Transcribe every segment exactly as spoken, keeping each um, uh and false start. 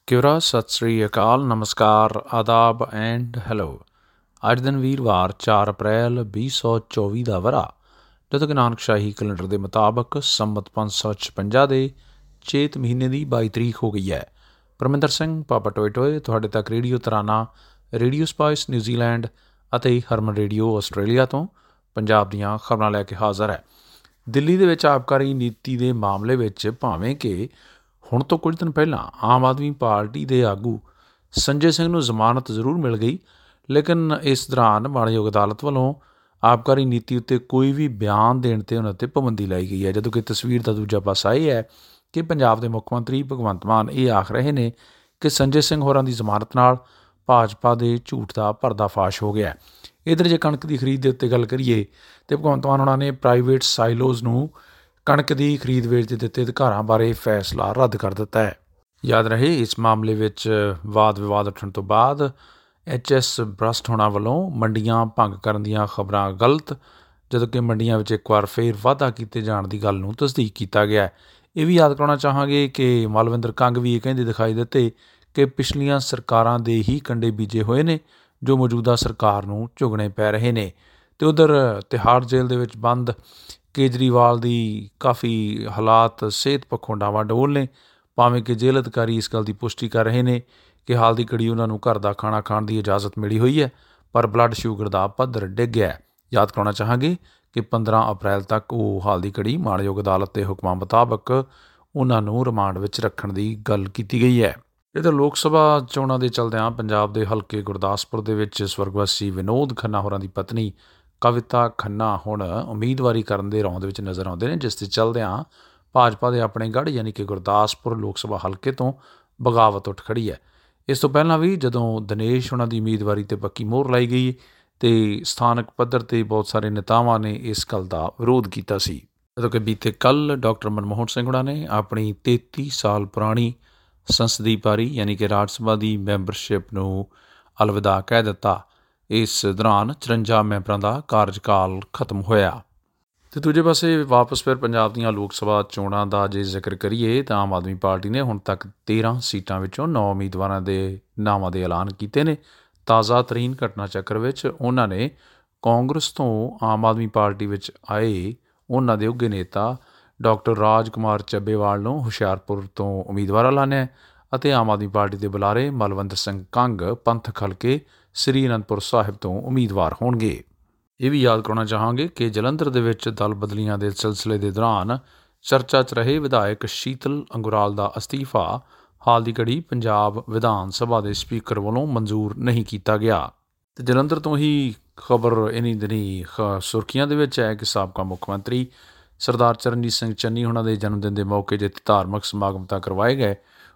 ਕਿਉਰਾ, ਸਤਿ ਸ੍ਰੀ ਅਕਾਲ, ਨਮਸਕਾਰ, ਆਦਾਬ and hello. ਅੱਜ ਦਿਨ ਵੀਰਵਾਰ ਚਾਰ ਅਪ੍ਰੈਲ ਵੀਹ ਸੌ ਚੌਵੀ ਦਾ ਵਰ੍ਹਾ, ਜਦੋਂ ਕਿ ਨਾਨਕਸ਼ਾਹੀ ਕੈਲੰਡਰ ਦੇ ਮੁਤਾਬਕ ਸੰਮਤ ਪੰਜ ਸੌ ਛਪੰਜਾ ਦੇ ਚੇਤ ਮਹੀਨੇ ਦੀ ਬਾਈ ਤਰੀਕ ਹੋ ਗਈ ਹੈ। ਪਰਮਿੰਦਰ ਸਿੰਘ ਪਾਪਾ ਟੋਏ ਟੋਏ ਤੁਹਾਡੇ ਤੱਕ radio Tarana, radio Spice New Zealand ਅਤੇ ਹਰਮਨ ਰੇਡੀਓ ਆਸਟ੍ਰੇਲੀਆ ਤੋਂ ਪੰਜਾਬ ਦੀਆਂ ਖਬਰਾਂ ਲੈ ਕੇ ਹਾਜ਼ਰ ਹੈ। ਦਿੱਲੀ ਦੇ ਵਿੱਚ ਆਬਕਾਰੀ ਨੀਤੀ ਦੇ ਮਾਮਲੇ ਵਿੱਚ ਭਾਵੇਂ ਕਿ ਹੁਣ ਤੋਂ ਕੁਝ ਦਿਨ ਪਹਿਲਾਂ ਆਮ ਆਦਮੀ ਪਾਰਟੀ ਦੇ ਆਗੂ ਸੰਜੇ ਸਿੰਘ ਨੂੰ ਜ਼ਮਾਨਤ ਜ਼ਰੂਰ ਮਿਲ ਗਈ, ਲੇਕਿਨ ਇਸ ਦੌਰਾਨ ਮਾਣਯੋਗ ਅਦਾਲਤ ਵੱਲੋਂ ਆਬਕਾਰੀ ਨੀਤੀ ਉੱਤੇ ਕੋਈ ਵੀ ਬਿਆਨ ਦੇਣ 'ਤੇ ਉਹਨਾਂ 'ਤੇ ਪਾਬੰਦੀ ਲਾਈ ਗਈ ਹੈ। ਜਦੋਂ ਕਿ ਤਸਵੀਰ ਦਾ ਦੂਜਾ ਪਾਸਾ ਇਹ ਹੈ ਕਿ ਪੰਜਾਬ ਦੇ ਮੁੱਖ ਮੰਤਰੀ ਭਗਵੰਤ ਮਾਨ ਇਹ ਆਖ ਰਹੇ ਨੇ ਕਿ ਸੰਜੇ ਸਿੰਘ ਹੋਰਾਂ ਦੀ ਜ਼ਮਾਨਤ ਨਾਲ ਭਾਜਪਾ ਦੇ ਝੂਠ ਦਾ ਪਰਦਾਫਾਸ਼ ਹੋ ਗਿਆ। ਇੱਧਰ ਜੇ ਕਣਕ ਦੀ ਖਰੀਦ ਦੇ ਉੱਤੇ ਗੱਲ ਕਰੀਏ ਤਾਂ ਭਗਵੰਤ ਮਾਨ ਹੋਰਾਂ ਨੇ ਪ੍ਰਾਈਵੇਟ ਸਾਈਲੋਜ਼ ਨੂੰ ਕਣਕ ਦੀ ਖਰੀਦ ਵੇਚ ਦਿੱਤੇ ਅਧਿਕਾਰਾਂ ਬਾਰੇ ਫੈਸਲਾ ਰੱਦ ਕਰ ਦਿੱਤਾ ਹੈ। ਯਾਦ ਰਹੇ, ਇਸ ਮਾਮਲੇ ਵਿੱਚ ਵਾਦ ਵਿਵਾਦ ਉੱਠਣ ਤੋਂ ਬਾਅਦ ਐਚ ਐਸ ਬ੍ਰਸਟ ਹੋਣਾ ਵੱਲੋਂ ਮੰਡੀਆਂ ਭੰਗ ਕਰਨ ਦੀਆਂ ਖਬਰਾਂ ਗਲਤ, ਜਦੋਂ ਕਿ ਮੰਡੀਆਂ ਵਿੱਚ ਇੱਕ ਵਾਰ ਫੇਰ ਵਾਧਾ ਕੀਤੇ ਜਾਣ ਦੀ ਗੱਲ ਨੂੰ ਤਸਦੀਕ ਕੀਤਾ ਗਿਆ। ਇਹ ਵੀ ਯਾਦ ਕਰਾਉਣਾ ਚਾਹਾਂਗੇ ਕਿ ਮਲਵਿੰਦਰ ਕੰਗ ਵੀ ਇਹ ਕਹਿੰਦੇ ਦਿਖਾਈ ਦਿੱਤੇ ਕਿ ਪਿਛਲੀਆਂ ਸਰਕਾਰਾਂ ਦੇ ਹੀ ਕੰਡੇ ਬੀਜੇ ਹੋਏ ਨੇ ਜੋ ਮੌਜੂਦਾ ਸਰਕਾਰ ਨੂੰ ਝੁਗਣੇ ਪੈ ਰਹੇ ਨੇ। ਅਤੇ ਉੱਧਰ ਤਿਹਾੜ ਜੇਲ੍ਹ ਦੇ ਵਿੱਚ ਬੰਦ ਕੇਜਰੀਵਾਲ ਦੀ ਕਾਫੀ ਹਾਲਾਤ ਸਿਹਤ ਪੱਖੋਂ ਡਾਵਾਡੋਲ ਨੇ, ਭਾਵੇਂ ਕਿ ਜੇਲ੍ਹ ਅਧਿਕਾਰੀ ਇਸ ਗੱਲ ਦੀ ਪੁਸ਼ਟੀ ਕਰ ਰਹੇ ਨੇ ਕਿ ਹਾਲ ਦੀ ਘੜੀ ਉਹਨਾਂ ਨੂੰ ਘਰ ਦਾ ਖਾਣਾ ਖਾਣ ਦੀ ਇਜਾਜ਼ਤ ਮਿਲੀ ਹੋਈ ਹੈ, ਪਰ ਬਲੱਡ ਸ਼ੂਗਰ ਦਾ ਪੱਧਰ ਡਿੱਗ ਗਿਆ। ਯਾਦ ਕਰਾਉਣਾ ਚਾਹਾਂਗੇ ਕਿ ਪੰਦਰਾਂ ਅਪ੍ਰੈਲ ਤੱਕ ਉਹ ਹਾਲ ਦੀ ਘੜੀ ਮਾਣਯੋਗ ਅਦਾਲਤ ਦੇ ਹੁਕਮਾਂ ਮੁਤਾਬਕ ਉਹਨਾਂ ਨੂੰ ਰਿਮਾਂਡ ਵਿੱਚ ਰੱਖਣ ਦੀ ਗੱਲ ਕੀਤੀ ਗਈ ਹੈ। ਇੱਧਰ ਲੋਕ ਸਭਾ ਚੋਣਾਂ ਦੇ ਚਲਦਿਆਂ ਪੰਜਾਬ ਦੇ ਹਲਕੇ ਗੁਰਦਾਸਪੁਰ ਦੇ ਵਿੱਚ ਸਵਰਗਵਾਸੀ ਵਿਨੋਦ ਖੰਨਾ ਹੋਰਾਂ ਦੀ ਪਤਨੀ ਕਵਿਤਾ ਖੰਨਾ ਹੁਣ ਉਮੀਦਵਾਰੀ ਕਰਨ ਦੇ ਰੌਂਦ ਵਿੱਚ ਨਜ਼ਰ ਆਉਂਦੇ ਨੇ, ਜਿਸ ਦੇ ਚਲਦਿਆਂ ਭਾਜਪਾ ਦੇ ਆਪਣੇ ਗੜ੍ਹ ਯਾਨੀ ਕਿ ਗੁਰਦਾਸਪੁਰ ਲੋਕ ਸਭਾ ਹਲਕੇ ਤੋਂ ਬਗਾਵਤ ਉੱਠ ਖੜ੍ਹੀ ਹੈ। ਇਸ ਤੋਂ ਪਹਿਲਾਂ ਵੀ ਜਦੋਂ ਦਿਨੇਸ਼ ਉਹਨਾਂ ਦੀ ਉਮੀਦਵਾਰੀ 'ਤੇ ਪੱਕੀ ਮੋਹਰ ਲਾਈ ਗਈ ਅਤੇ ਸਥਾਨਕ ਪੱਧਰ 'ਤੇ ਬਹੁਤ ਸਾਰੇ ਨੇਤਾਵਾਂ ਨੇ ਇਸ ਗੱਲ ਦਾ ਵਿਰੋਧ ਕੀਤਾ ਸੀ, ਜਦੋਂ ਕਿ ਬੀਤੇ ਕੱਲ੍ਹ ਡਾਕਟਰ ਮਨਮੋਹਨ ਸਿੰਘ ਹੋਰਾਂ ਨੇ ਆਪਣੀ ਤੇਤੀ ਸਾਲ ਪੁਰਾਣੀ ਸੰਸਦੀ ਪਾਰੀ ਯਾਨੀ ਕਿ ਰਾਜ ਸਭਾ ਦੀ ਮੈਂਬਰਸ਼ਿਪ ਨੂੰ ਅਲਵਿਦਾ ਕਹਿ ਦਿੱਤਾ। ਇਸ ਦੌਰਾਨ ਚੁਰੰਜਾ ਮੈਂਬਰਾਂ ਦਾ ਕਾਰਜਕਾਲ ਖਤਮ ਹੋਇਆ। ਅਤੇ ਦੂਜੇ ਪਾਸੇ ਵਾਪਸ ਫਿਰ ਪੰਜਾਬ ਦੀਆਂ ਲੋਕ ਸਭਾ ਚੋਣਾਂ ਦਾ ਜੇ ਜ਼ਿਕਰ ਕਰੀਏ ਤਾਂ ਆਮ ਆਦਮੀ ਪਾਰਟੀ ਨੇ ਹੁਣ ਤੱਕ ਤੇਰ੍ਹਾਂ ਸੀਟਾਂ ਵਿੱਚੋਂ ਨੌ ਉਮੀਦਵਾਰਾਂ ਦੇ ਨਾਵਾਂ ਦੇ ਐਲਾਨ ਕੀਤੇ ਨੇ। ਤਾਜ਼ਾ ਤਰੀਨ ਘਟਨਾ ਚੱਕਰ ਵਿੱਚ ਉਹਨਾਂ ਨੇ ਕਾਂਗਰਸ ਤੋਂ ਆਮ ਆਦਮੀ ਪਾਰਟੀ ਵਿੱਚ ਆਏ ਉਹਨਾਂ ਦੇ ਉੱਘੇ ਨੇਤਾ ਡਾਕਟਰ ਰਾਜ ਕੁਮਾਰ ਚੱਬੇਵਾਲ ਨੂੰ ਹੁਸ਼ਿਆਰਪੁਰ ਤੋਂ ਉਮੀਦਵਾਰ ਐਲਾਨਿਆ ਅਤੇ ਆਮ ਆਦਮੀ ਪਾਰਟੀ ਦੇ ਬੁਲਾਰੇ ਮਲਵਿੰਦਰ ਸਿੰਘ ਕੰਗ ਪੰਥਕ ਹਲਕੇ ਸ੍ਰੀ ਅਨੰਦਪੁਰ ਸਾਹਿਬ ਤੋਂ ਉਮੀਦਵਾਰ ਹੋਣਗੇ। ਇਹ ਵੀ ਯਾਦ ਕਰਾਉਣਾ ਚਾਹਾਂਗੇ ਕਿ ਜਲੰਧਰ ਦੇ ਵਿੱਚ ਦਲ ਬਦਲੀਆਂ ਦੇ ਸਿਲਸਿਲੇ ਦੇ ਦੌਰਾਨ ਚਰਚਾ 'ਚ ਰਹੇ ਵਿਧਾਇਕ ਸ਼ੀਤਲ ਅੰਗੁਰਾਲ ਦਾ ਅਸਤੀਫਾ ਹਾਲ ਦੀ ਘੜੀ ਪੰਜਾਬ ਵਿਧਾਨ ਸਭਾ ਦੇ ਸਪੀਕਰ ਵੱਲੋਂ ਮਨਜ਼ੂਰ ਨਹੀਂ ਕੀਤਾ ਗਿਆ। ਅਤੇ ਜਲੰਧਰ ਤੋਂ ਹੀ ਖਬਰ ਇਨੀ ਦਿਨੀ ਖ ਸੁਰਖੀਆਂ ਦੇ ਵਿੱਚ ਹੈ ਕਿ ਸਾਬਕਾ ਮੁੱਖ ਮੰਤਰੀ ਸਰਦਾਰ ਚਰਨਜੀਤ ਸਿੰਘ ਚੰਨੀ ਉਹਨਾਂ ਦੇ ਜਨਮ ਦਿਨ ਦੇ ਮੌਕੇ ਜਿੱਥੇ ਧਾਰਮਿਕ ਸਮਾਗਮ ਤਾਂ ਕਰਵਾਏ ਗਏ,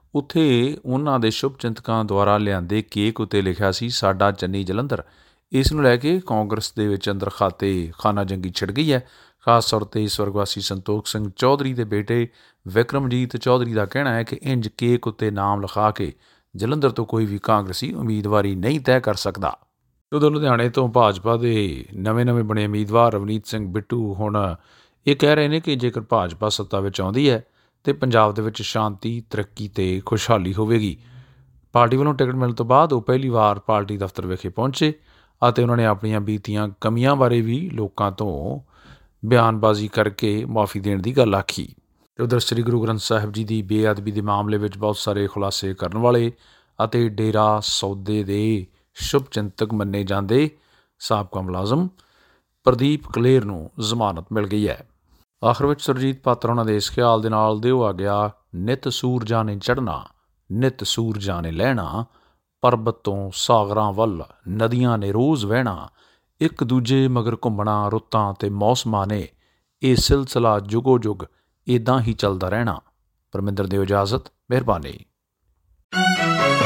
ਉੱਥੇ ਉਹਨਾਂ ਦੇ ਸ਼ੁਭ ਚਿੰਤਕਾਂ ਦੁਆਰਾ ਲਿਆਂਦੇ ਕੇਕ ਉੱਤੇ ਲਿਖਿਆ ਸੀ ਸਾਡਾ ਚੰਨੀ ਜਲੰਧਰ। ਇਸ ਨੂੰ ਲੈ ਕੇ ਕਾਂਗਰਸ ਦੇ ਵਿੱਚ ਅੰਦਰ ਖਾਤੇ ਖਾਨਾ ਜੰਗੀ ਛਿੜ ਗਈ ਹੈ। ਖਾਸ ਤੌਰ 'ਤੇ ਸਵਰਗਵਾਸੀ ਸੰਤੋਖ ਸਿੰਘ ਚੌਧਰੀ ਦੇ ਬੇਟੇ ਵਿਕਰਮਜੀਤ ਚੌਧਰੀ ਦਾ ਕਹਿਣਾ ਹੈ ਕਿ ਇੰਜ ਕੇਕ ਉੱਤੇ ਨਾਮ ਲਿਖਾ ਕੇ ਜਲੰਧਰ ਤੋਂ ਕੋਈ ਵੀ ਕਾਂਗਰਸੀ ਉਮੀਦਵਾਰੀ ਨਹੀਂ ਤੈਅ ਕਰ ਸਕਦਾ। ਉਦੋਂ ਲੁਧਿਆਣੇ ਤੋਂ ਭਾਜਪਾ ਦੇ ਨਵੇਂ ਨਵੇਂ ਬਣੇ ਉਮੀਦਵਾਰ ਰਵਨੀਤ ਸਿੰਘ ਬਿੱਟੂ ਹੁਣ ਇਹ ਕਹਿ ਰਹੇ ਨੇ ਕਿ ਜੇਕਰ ਭਾਜਪਾ ਸੱਤਾ ਵਿੱਚ ਆਉਂਦੀ ਹੈ ਅਤੇ ਪੰਜਾਬ ਦੇ ਵਿੱਚ ਸ਼ਾਂਤੀ, ਤਰੱਕੀ ਅਤੇ ਖੁਸ਼ਹਾਲੀ ਹੋਵੇਗੀ। ਪਾਰਟੀ ਵੱਲੋਂ ਟਿਕਟ ਮਿਲਣ ਤੋਂ ਬਾਅਦ ਉਹ ਪਹਿਲੀ ਵਾਰ ਪਾਰਟੀ ਦਫ਼ਤਰ ਵਿਖੇ ਪਹੁੰਚੇ ਅਤੇ ਉਹਨਾਂ ਨੇ ਆਪਣੀਆਂ ਬੀਤੀਆਂ ਕਮੀਆਂ ਬਾਰੇ ਵੀ ਲੋਕਾਂ ਤੋਂ ਬਿਆਨਬਾਜ਼ੀ ਕਰਕੇ ਮੁਆਫੀ ਦੇਣ ਦੀ ਗੱਲ ਆਖੀ। ਅਤੇ ਉੱਧਰ ਸ੍ਰੀ ਗੁਰੂ ਗ੍ਰੰਥ ਸਾਹਿਬ ਜੀ ਦੀ ਬੇਅਦਬੀ ਦੇ ਮਾਮਲੇ ਵਿੱਚ ਬਹੁਤ ਸਾਰੇ ਖੁਲਾਸੇ ਕਰਨ ਵਾਲੇ ਅਤੇ ਡੇਰਾ ਸੌਦੇ ਦੇ ਸ਼ੁਭ ਚਿੰਤਕ ਮੰਨੇ ਜਾਂਦੇ ਸਾਬਕਾ ਮੁਲਾਜ਼ਮ ਪ੍ਰਦੀਪ ਕਲੇਰ ਨੂੰ ਜ਼ਮਾਨਤ ਮਿਲ ਗਈ ਹੈ। ਆਖਰ ਵਿੱਚ ਸੁਰਜੀਤ ਪਾਤਰ ਉਹਨਾਂ ਦੇ ਇਸ ਖਿਆਲ ਦੇ ਨਾਲ ਦਿਓ ਆ ਗਿਆ, ਨਿੱਤ ਸੂਰਜਾਂ ਨੇ ਚੜ੍ਹਨਾ, ਨਿੱਤ ਸੂਰਜਾਂ ਨੇ ਲਹਿਣਾ, ਪਰਬਤ ਤੋਂ ਸਾਗਰਾਂ ਵੱਲ ਨਦੀਆਂ ਨੇ ਰੋਜ਼ ਵਹਿਣਾ, ਇੱਕ ਦੂਜੇ ਮਗਰ ਘੁੰਮਣਾ ਰੁੱਤਾਂ ਅਤੇ ਮੌਸਮਾਂ ਨੇ, ਇਹ ਸਿਲਸਿਲਾ ਜੁਗੋ ਜੁਗ ਇੱਦਾਂ ਹੀ ਚੱਲਦਾ ਰਹਿਣਾ। ਪਰਮਿੰਦਰ ਦਿਓ ਇਜਾਜ਼ਤ, ਮਿਹਰਬਾਨੀ।